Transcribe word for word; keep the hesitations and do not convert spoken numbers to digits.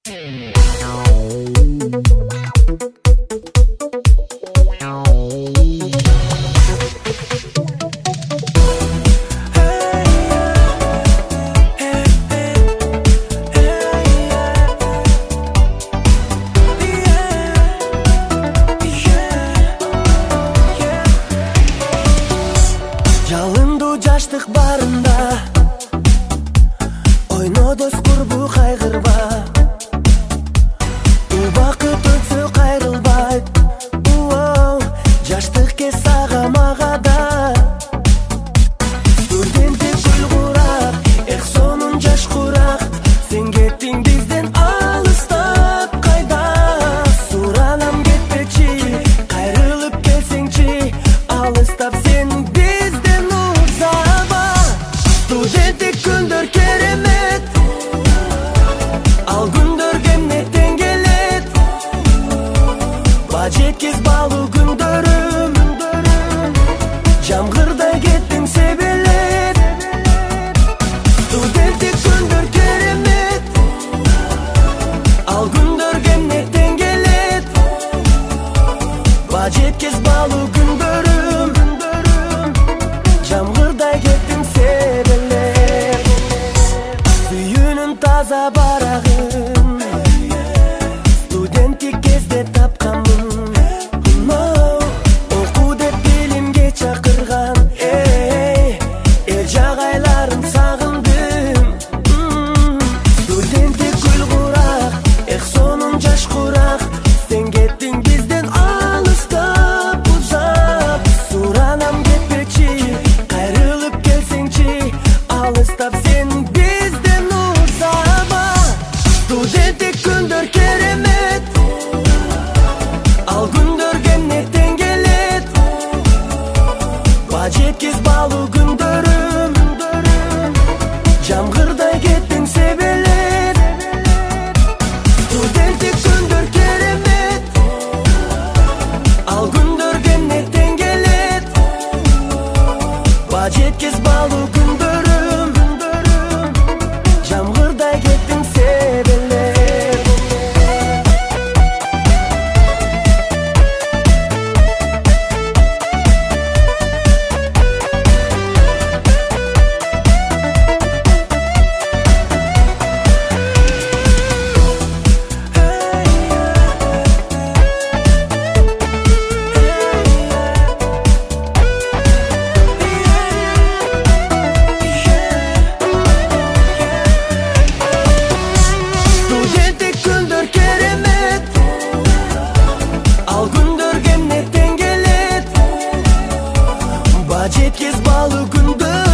Жалынду жаштык барында ойно дос курбу кайгырба, убакыт өтсө кайрылбайт. Жаштык кез сага мага да студенттик гүл курак, эх сонун жаш курак. Сен кеттиң бизден алыстап кайда, суранам кетпечи, кайрылып келсеңчи, алыстап сен бизден узаба. Студенттик күндөр керемет, ал күндөр кемнеттен келет, ба жеткиз балуу күндөрүм, жамгырдай кеттиң себелеп. Студенттик күндөр керемет, ал күндөр кемнеттен келет, ба жеткиз балуу күндөрүм, жамгырдай кеттиң себелеп. Сүйүүнүн таза барагын студенттик кезде тапканмын. Оку деп билимге чакырган, эл жагайларын сагындым. Студенттик гүл курак, эх сонун жаш курак. Сен кеттиң бизден алыстап узап, суранам кетпечи, кайрылып келсеңчи, алыстап сен бизден узаба. Студенттик күндөр керемет, ал күндөр кемнеттен келет, ба жеткиз балуу күндөрүм, жамгырдай кеттиң себелеп. Студенттик күндөр керемет, ал күндөр кемнеттен келет, ба жеткиз балуу күндөрүм, жамгырдай кеттиң себелеп. Студенттик күндөр керемет, ал күндөр кемнеттен келет, ба жеткиз балуу күндөр,